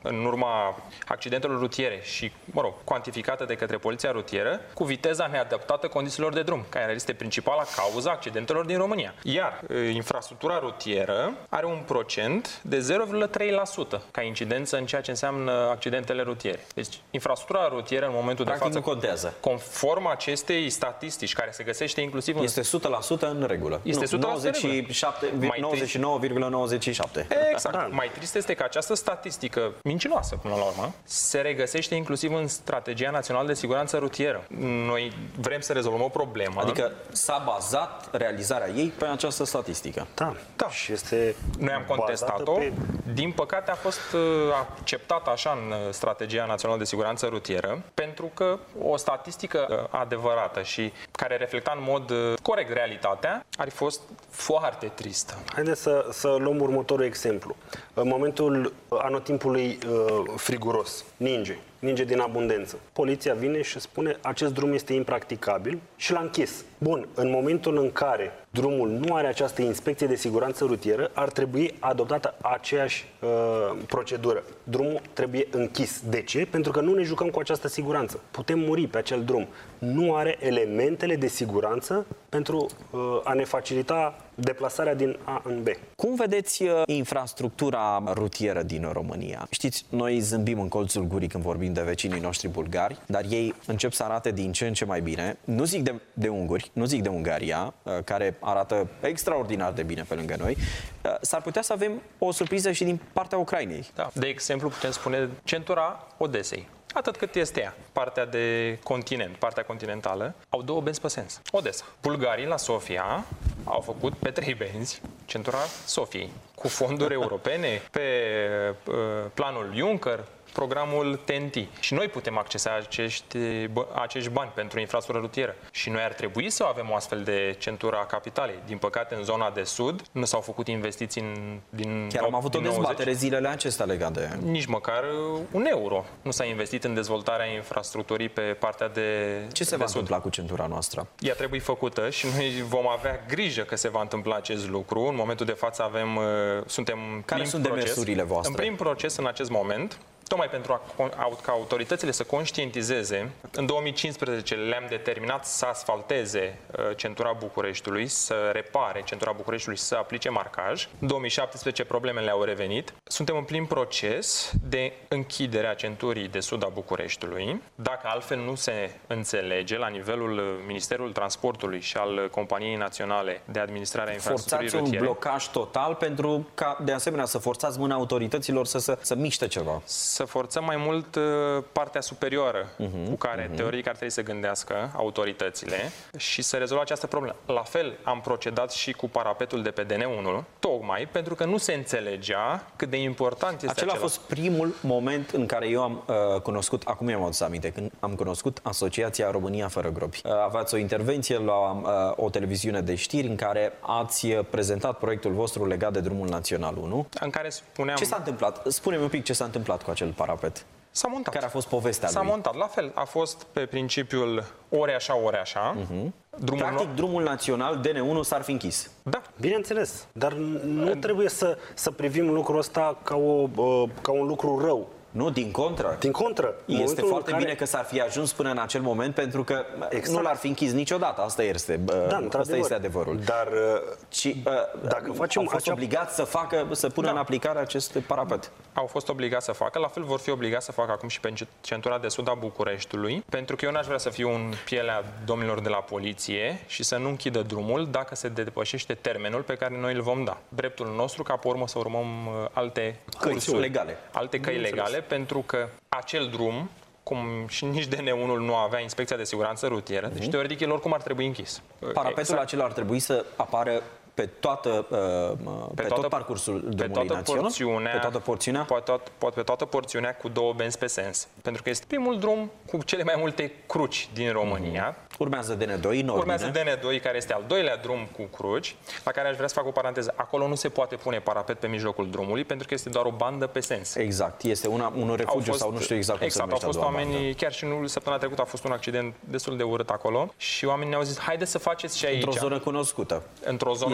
în urma accidentelor rutiere și, mă rog, cuantificată de către poliția rutieră, cu viteza neadaptată condițiilor de drum, care este principala cauza accidentelor din România. Iar infrastructura rutieră are un procent de zero virgulă trei la sută ca incidență în ceea ce înseamnă accidentele rutiere. Deci, infrastructura rutieră în momentul Practic de față, nu contează. conform acestei statistici, care se găsește inclusiv în... Este o sută la sută în regulă. Este o sută la sută în regulă. nouăzeci și nouă virgulă nouăzeci și șapte. Exact. Da. Mai trist este că această statistică mincinoasă, până la urmă, se regăsește inclusiv în Strategia Națională de Siguranță Rutieră. Noi vrem să rezolvăm o problemă. Adică s-a bazat realizarea ei pe această statistică. Da. Da. Și este Noi am contestat-o. Pe... Din păcate a fost acceptată așa în Strategia Națională de Siguranță Rutieră, pentru că o statistică adevărată și care reflecta în mod corect realitatea ar fi fost foarte tristă. Haideți să, să luăm următorul exemplu. În momentul anotimpului uh, friguros, ninge, ninge din abundență. Poliția vine și spune acest drum este impracticabil și l-a închis. Bun, în momentul în care drumul nu are această inspecție de siguranță rutieră, ar trebui adoptată aceeași uh, procedură. Drumul trebuie închis. De ce? Pentru că nu ne jucăm cu această siguranță. Putem muri pe acel drum. Nu are elementele de siguranță pentru uh, a ne facilita deplasarea din A în B. Cum vedeți uh, infrastructura rutieră din România? Știți, noi zâmbim în colțul gurii când vorbim de vecinii noștri bulgari, dar ei încep să arate din ce în ce mai bine. Nu zic de, de unguri, nu zic de Ungaria, uh, care arată extraordinar de bine pe lângă noi. Uh, s-ar putea să avem o surpriză și din partea Ucrainei. Da. De exemplu, putem spune centura Odesei. Atât cât este ea, partea de continent, partea continentală, au două benzi pe sens. Odessa. Bulgarii la Sofia au făcut pe trei benzi centura Sofiei, cu fonduri europene, pe uh, planul Juncker, programul T N T. Și noi putem accesa acești, bă, acești bani pentru infrastructură rutieră. Și noi ar trebui să avem o astfel de centură a capitalei. Din păcate, în zona de sud nu s-au făcut investiții în, din Chiar am avut o nouăzeci. dezbatere zilele acestea legat de... Nici măcar un euro nu s-a investit în dezvoltarea infrastructurii pe partea de Ce se va întâmpla cu centura noastră? Ea trebuie făcută și noi vom avea grijă că se va întâmpla acest lucru. În momentul de față avem, suntem Care sunt demersurile voastre? În prim proces în acest moment, tocmai pentru a, ca autoritățile să conștientizeze. În două mii cincisprezece le-am determinat să asfalteze uh, centura Bucureștiului, să repare centura Bucureștiului, să aplice marcaj. În două mii șaptesprezece problemele au revenit. Suntem în plin proces de închidere a centurii de sud a Bucureștiului. Dacă altfel nu se înțelege la nivelul Ministerului Transportului și al Companiei Naționale de Administrare a Infrastructurii Forțați Rutiere. un blocaj total pentru ca, de asemenea, să forțați mâna autorităților să, să, să miște ceva. Să forțăm mai mult uh, partea superioară uh-huh, cu care, uh-huh. teoretic, ar trebui să gândească autoritățile și să rezolve această problemă. La fel am procedat și cu parapetul de pe D N unu, tocmai pentru că nu se înțelegea cât de important este acela. Acela a fost primul moment în care eu am uh, cunoscut, acum mi-am adus aminte, când am cunoscut Asociația România Fără Gropi. Uh, aveați o intervenție la uh, o televiziune de știri în care ați prezentat proiectul vostru legat de Drumul Național unu. În care spuneam... Ce s-a întâmplat? Spune-mi un pic ce s-a întâmplat cu acel parapet. S-a montat. Care a fost povestea lui? S-a montat. La fel, a fost pe principiul ore așa, ore așa. Uh-huh. Drumul Practic, no... drumul național D N unu s-ar fi închis. Da. Bineînțeles. Dar nu trebuie să, să privim lucrul ăsta ca, o, ca un lucru rău. Nu, din contră. Din contră. Este foarte care... bine că s-ar fi ajuns până în acel moment, pentru că exact. nu l-ar fi închis niciodată. Asta este, da, asta este adevărul. Dar și, dacă facem au fost acea... obligați să facă, să pună da. în aplicare acest parapet. Au fost obligați să facă, la fel vor fi obligați să facă acum și pe centura de sud a Bucureștiului, pentru că eu n-aș vrea să fiu în pielea domnilor de la poliție și să nu închidă drumul dacă se depășește termenul pe care noi îl vom da. Dreptul nostru ca pe urmă să urmăm alte cursuri legale. Alte căi legale, pentru că acel drum, cum și nici D N unu nu avea inspecția de siguranță rutieră, uh-huh. deci teoretic el oricum ar trebui închis. Parapetul exact. acela ar trebui să apară pe toată uh, pe, pe toată, tot parcursul drumului național, pe toată porțiunea, pe toată, pe toată porțiunea cu două benzi pe sens, pentru că este primul drum cu cele mai multe cruci din România. Uh-huh. Urmează D N doi în ordine. Urmează D N doi, care este al doilea drum cu cruci, la care aș vrea să fac o paranteză. Acolo nu se poate pune parapet pe mijlocul drumului, pentru că este doar o bandă pe sens. Exact, este una, un refugiu fost, sau nu știu exact cum exact, se numește. Exact, au fost oamenii, bandă. Chiar și nu, săptămâna trecută a fost un accident destul de urât acolo și oamenii ne-au zis, haide să faceți și aici. Într-o zonă cunoscută. Într-o zonă este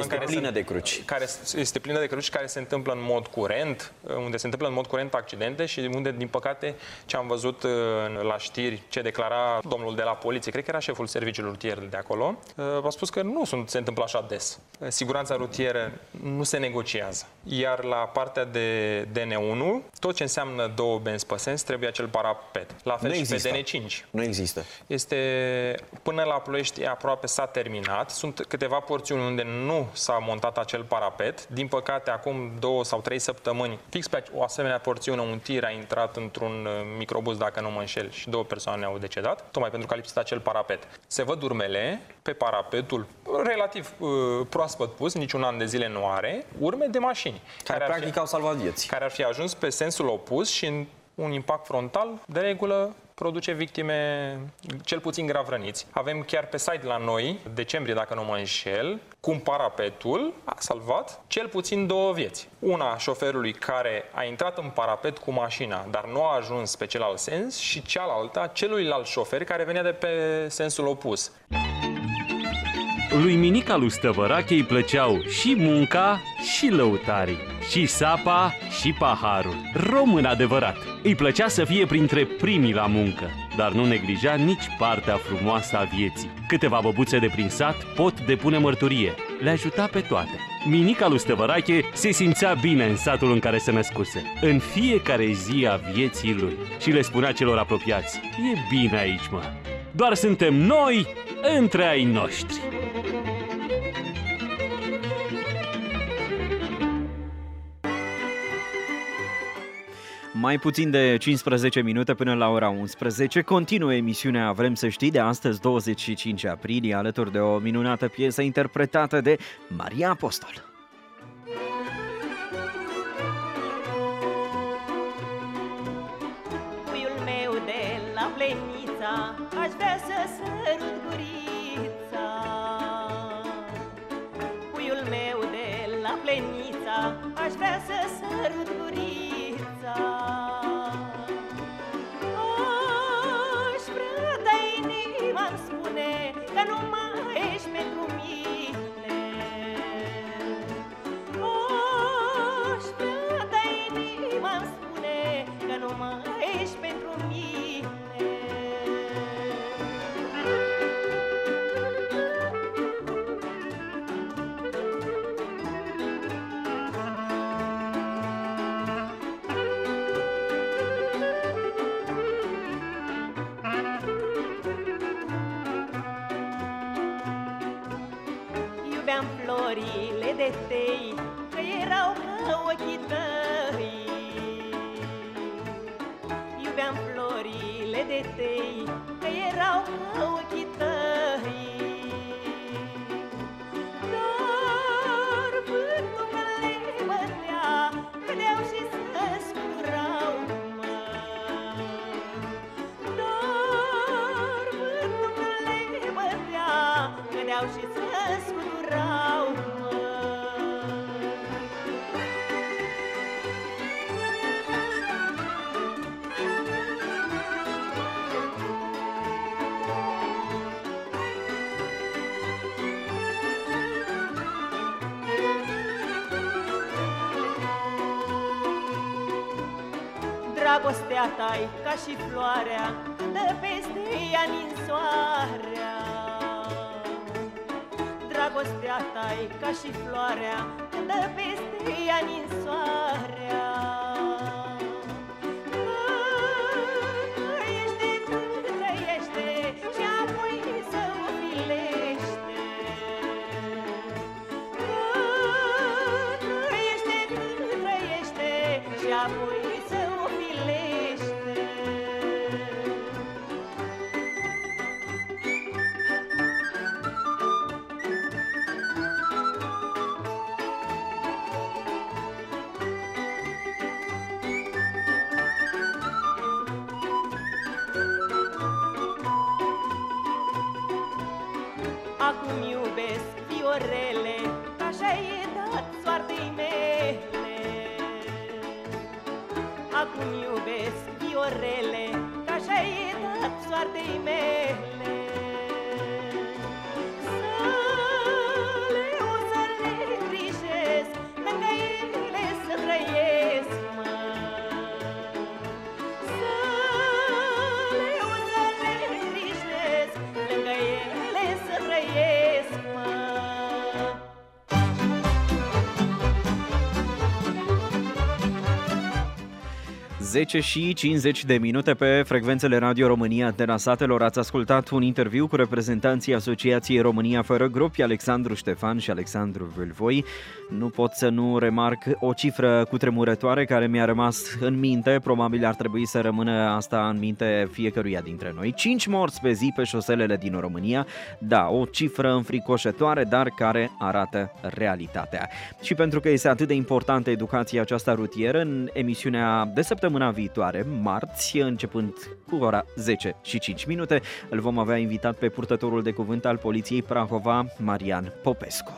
care plină se, de cruci. Care este plină de cruci, care se întâmplă în mod curent, unde se întâmplă în mod curent accidente și unde, din păcate, ce am văzut la știri, ce declara domnul de la poliție, cred că era șeful serviciului rutier de acolo, a spus că nu sunt, se întâmplă așa des. Siguranța rutieră nu se negociază. Iar la partea de D N unu, tot ce înseamnă două benzi pe sens, trebuie acel parapet. La fel Nu și există. pe D N cinci. Nu există. Este, până la Ploiești aproape s-a terminat. Sunt câteva porțiuni unde nu s-a montat acel parapet. Din păcate, acum două sau trei săptămâni, fix pe o asemenea porțiune, un tir a intrat într-un microbus, dacă nu mă înșel, și două persoane au decedat, tocmai pentru că a lipsit acel parapet. Se văd urmele pe parapetul relativ uh, proaspăt pus, niciun an de zile nu are, urme de mașini. Care, care practic fi, au salvat vieți. Care ar fi ajuns pe sensul opus și în un impact frontal, de regulă, produce victime cel puțin grav răniți. Avem chiar pe site la noi, decembrie dacă nu mă înșel, cum parapetul a salvat cel puțin două vieți. Una a șoferului care a intrat în parapet cu mașina, dar nu a ajuns pe celălalt sens, și cealaltă celuilalt șofer care venea de pe sensul opus. Lui Minica lui Stăvărache îi plăceau și munca și lăutarii, și sapa și paharul. Român adevărat. Îi plăcea să fie printre primii la muncă, dar nu neglija nici partea frumoasă a vieții. Câteva băbuțe de prin sat pot depune mărturie. Le ajuta pe toate. Minica lui Stăvărache se simțea bine în satul în care se născuse, în fiecare zi a vieții lui, și le spunea celor apropiați: e bine aici, mă. Doar suntem noi între ai noștri. Mai puțin de cincisprezece minute până la ora unsprezece. Continuă emisiunea Vrem să știi de astăzi, douăzeci și cinci aprilie, alături de o minunată piesă interpretată de Maria Apostol. Puiul meu de la Plenița, aș vrea să sărut gurița. Puiul meu de la Plenița, aș vrea să sărut gurița. Aș vrea, dar inima-mi spune că nu mai ești pentru mine. Aș vrea, dar inima-mi spune că nu mai ești pentru mine. Iubeam florile de tei, că erau ca ochii tăi. Iubeam florile de tei, că erau ca ochii tăi. Dar vântul când le bătea, credeau și se scurau, mă. Dar vântul când le bătea, credeau și se scurau, mă. Dragostea ta-i ca și floarea, dă peste ea ninsoarea. Dragostea ta-i ca și floarea, dă peste ea ninsoarea. Trăiește cât trăiește și apoi să o filește. Trăiește cât trăiește și apoi să o filește. Acum iubesc fiorele, așa e dat soartei mele. Acum iubesc fiorele, așa e dat soartei mele. Să le zece și cincizeci de minute pe frecvențele Radio România Antena Satelor. Ați ascultat un interviu cu reprezentanții Asociației România Fără Gropi, Alexandru Ștefan și Alexandru Vâlvoi. Nu pot să nu remarc o cifră cutremurătoare care mi-a rămas în minte, probabil ar trebui să rămână asta în minte fiecăruia dintre noi. Cinci morți pe zi pe șoselele din România, da, o cifră înfricoșătoare, dar care arată realitatea. Și pentru că este atât de importantă educația aceasta rutieră, în emisiunea de săptămâna viitoare, marți, începând cu ora zece și cinci minute, îl vom avea invitat pe purtătorul de cuvânt al Poliției Prahova, Marian Popescu.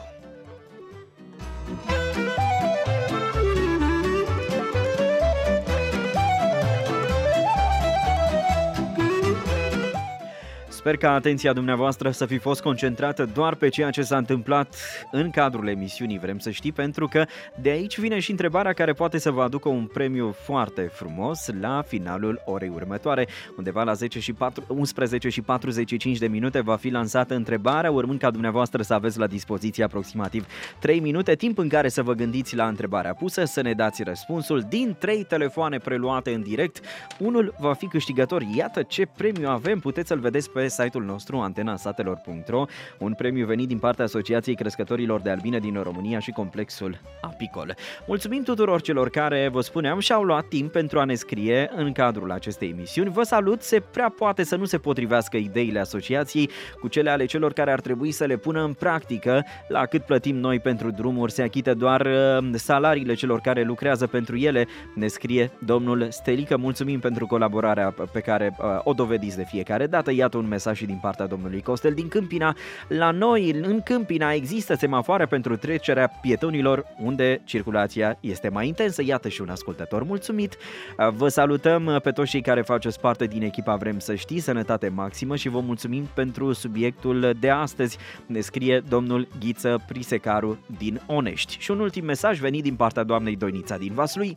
Sper ca atenția dumneavoastră să fi fost concentrată doar pe ceea ce s-a întâmplat în cadrul emisiunii Vrem să știi, pentru că de aici vine și întrebarea care poate să vă aducă un premiu foarte frumos la finalul orei următoare. Undeva la zece și unsprezece și patruzeci și cinci de minute va fi lansată întrebarea, urmând ca dumneavoastră să aveți la dispoziție aproximativ trei minute, timp în care să vă gândiți la întrebarea pusă, să ne dați răspunsul. Din trei telefoane preluate în direct, unul va fi câștigător. Iată ce premiu avem, puteți să-l vedeți pe site-ul nostru antenasatelor punct ro, un premiu venit din partea Asociației Crescătorilor de Albine din România și Complexul Apicol. Mulțumim tuturor celor care, vă spuneam, și-au luat timp pentru a ne scrie în cadrul acestei emisiuni. Vă salut, se prea poate să nu se potrivească ideile asociației cu cele ale celor care ar trebui să le pună în practică. La cât plătim noi pentru drumuri, se achită doar salariile celor care lucrează pentru ele, ne scrie domnul Stelică. Mulțumim pentru colaborarea pe care o dovediți de fiecare dată. Iată un mesaj și din partea domnului Costel din Câmpina. La noi, în Câmpina, există semafoare pentru trecerea pietonilor unde circulația este mai intensă. Iată și un ascultător mulțumit. Vă salutăm pe toți cei care faceți parte din echipa Vrem să știi, sănătate maximă și vă mulțumim pentru subiectul de astăzi, ne scrie domnul Ghiță Prisecaru din Onești. Și un ultim mesaj venit din partea doamnei Doinița din Vaslui.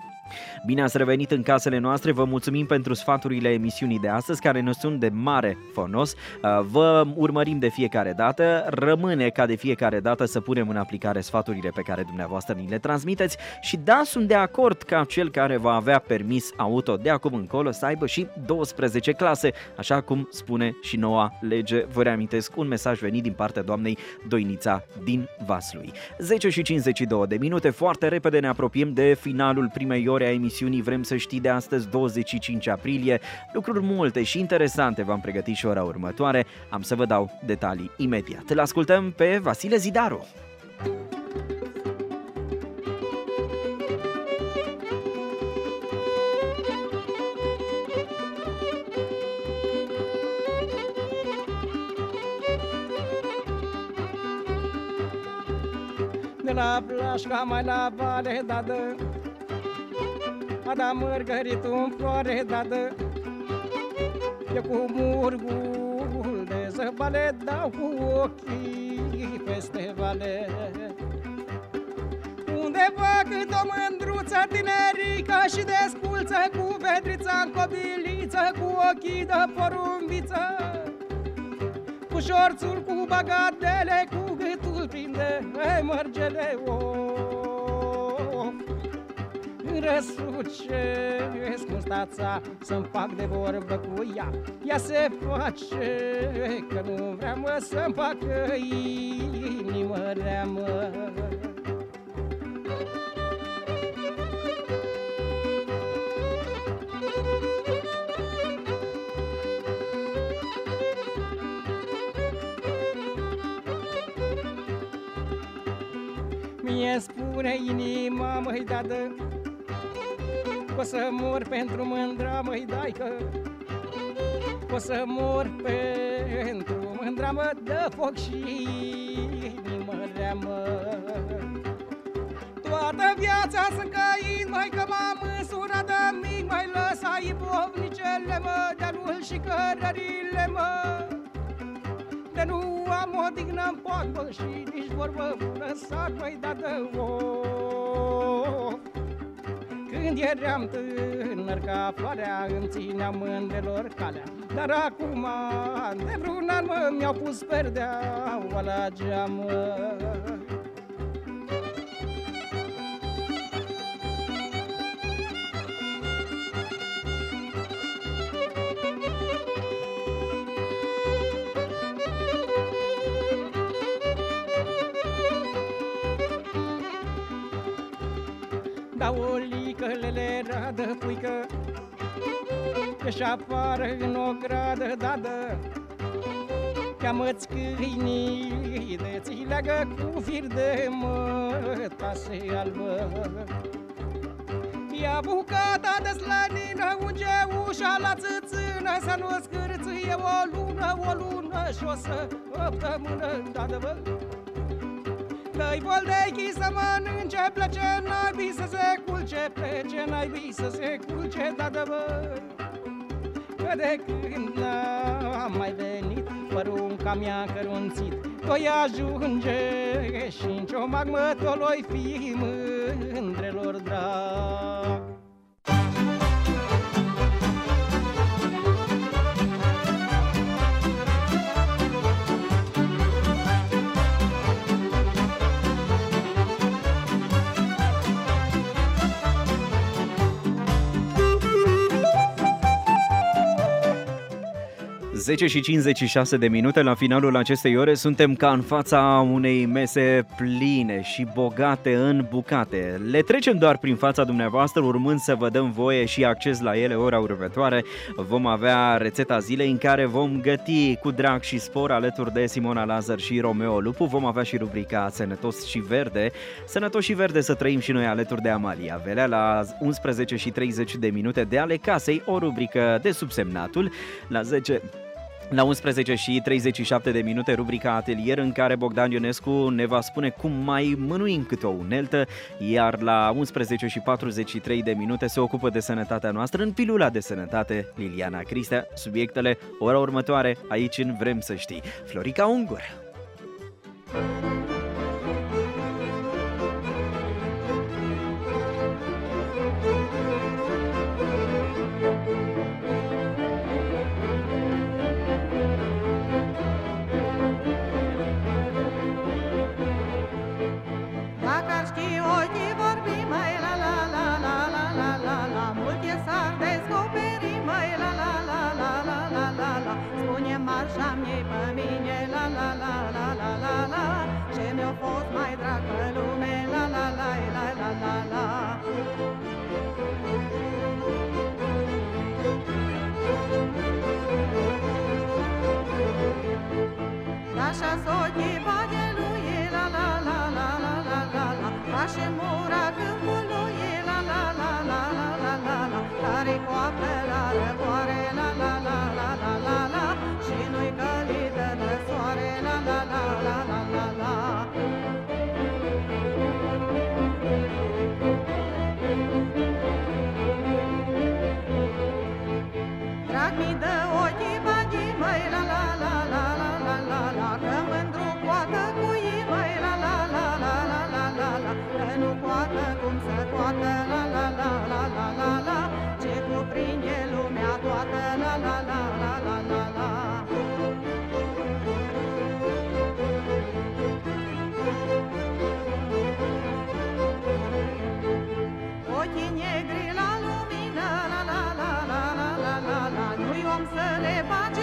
Bine ați revenit în casele noastre, vă mulțumim pentru sfaturile emisiunii de astăzi care ne sunt de mare folos. Vă urmărim de fiecare dată, rămâne ca de fiecare dată să punem în aplicare sfaturile pe care dumneavoastră ni le transmiteți și da, sunt de acord ca cel care va avea permis auto de acum încolo să aibă și douăsprezece clase, așa cum spune și noua lege. Vă reamintesc un mesaj venit din partea doamnei Doinița din Vaslui. zece și cincizeci și două de minute, foarte repede ne apropiem de finalul primei ore a emisiunii Vrem să știi de astăzi, douăzeci și cinci aprilie. Lucruri multe și interesante v-am pregătit și ora următoare. Am să vă dau detalii imediat. Îl ascultăm pe Vasile Zidaru. De la Blașca mai la Vale, dadă, a da mărgăritul în floare, dadă, eu cu murgul de zăbale dau cu ochii peste vale. Undeva cât o mândruță tinerică și desculță, cu vedrița în cobiliță, cu ochii de porumbiță, cu șorțul, cu bagatele, cu gâtul plin de mărgele, oh. Răsucesc mustața să-mi fac de vorbă cu ea, ea se face că nu vrea, mă, să-mi facă inimă rea, mă. Mie spune inima, măi, dadă, o să mor pentru mândra, măi, daică, o să mor pentru mândra, mă, dă foc și inimă rea, mă. Toată viața sunt căit, măi, că m-am însurat de mic, mai lăsai bovnicele, mă, de-alul și cărările, mă. De nu am o dignă-n pogbă și nici vorbă bună s-ar mai da de o. Când eram tânăr ca floarea, îmi țineam mândrelor calea, dar acum de vreun an, mă, mi-au pus perdeaua la geam, mă. Da o licălele radă puică, că-și apară în o gradă, dadă. Cheamă-ți câinii, de-ți leagă cu fir de mătase albă. Ia bucata de slănină, unge ușa la țâțână, să nu scârțâie o lună, o lună și o săptămână, dadă-vă. Dă-i bol de chii să mănânce, plece naibii să se culce, plece naibii să se culce, dadă-vă. Că de când n-am mai venit, fără un camion cărunțit, toi ajunge și-n ciomac mă toloi fi mândrelor drag. zece și cincizeci și șase de minute la finalul acestei ore, suntem ca în fața unei mese pline și bogate în bucate. Le trecem doar prin fața dumneavoastră, urmând să vă dăm voie și acces la ele ora următoare. Vom avea rețeta zilei în care vom găti cu drag și spor alături de Simona Lazar și Romeo Lupu. Vom avea și rubrica Sănătos și Verde. Sănătos și Verde să trăim și noi alături de Amalia Velea la unsprezece și treizeci de minute de ale casei, o rubrică de subsemnatul. La zece... La unsprezece și treizeci și șapte de minute, rubrica Atelier, în care Bogdan Ionescu ne va spune cum mai mânuim câte o uneltă, iar la unsprezece și patruzeci și trei de minute se ocupă de sănătatea noastră în pilula de sănătate Liliana Cristea. Subiectele ora următoare aici în Vrem să știi. Florica Ungur. Așa soții bage lui, la la la la la la la la, face mura câmpului, la la la la la la la la, care coapă la răcoare, la la la la la la la, și nu-i călită de soare, la la la la la la la. Drag mi dă ochii bagii, măi, la la la la la la la la, că mândru poată cu ei, măi, la la la la la la la la, că nu poată cum să toată, la la la la la la la, ce cuprinde lumea toată, la la la la la la la. Ochii negri la lumină, la la la la la la la, nu-i om să le bage.